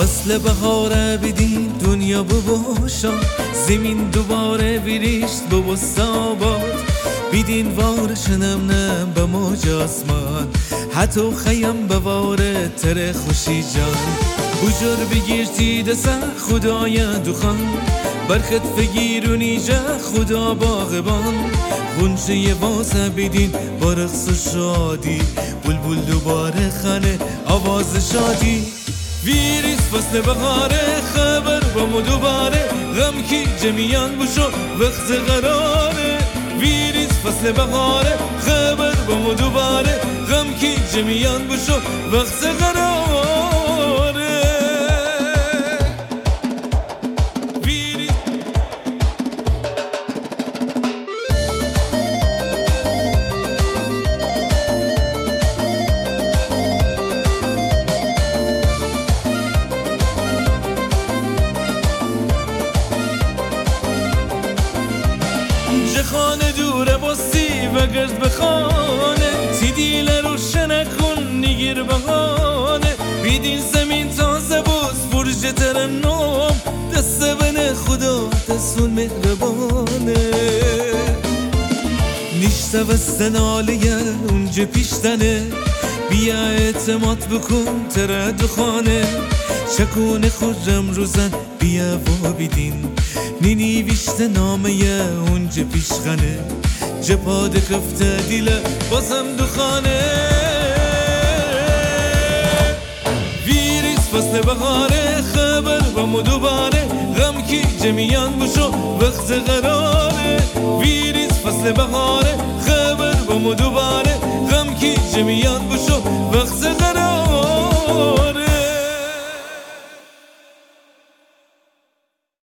فصل بهاره بیدین دنیا بباشا زمین دوباره بیریشت ببست آباد بیدین وارشنم نم به موج آسمان حتی خیم بواره تر خوشی جان بجر بگیرتی دسه خدای دخان برخت فگیرونی جا خدا باغبان غنچه واسه بیدین با رقص و شادی بلبل دوباره خانه آواز شادی ویریس فصل بهاره خبر با مو دوباره غم کی جمیان بشو وقت قراره ویریس فصل بهاره خبر با مو دوباره غم کی جمیان بشو وقت قراره خانه دوره باستی و گرد بخانه تی دیل روشن کن نگیر بهانه بیدین زمین تازه باز برج ترنم دست بنه خدا دستون مهربانه نیشته وستن آلیه اونجا پیشتنه بیا اعتماد بکن ترد خانه چکون خورم روزن بیا و بیدین نینی ویشته نامه اونجا پیشخانه جپاد کفته دیله بازم دخانه ویریس فصل بهاره خبر با مو دوباره غم کی جمیان بشو وقت قراره ویریس فصل بهاره خبر با مو دوباره غم کی جمیان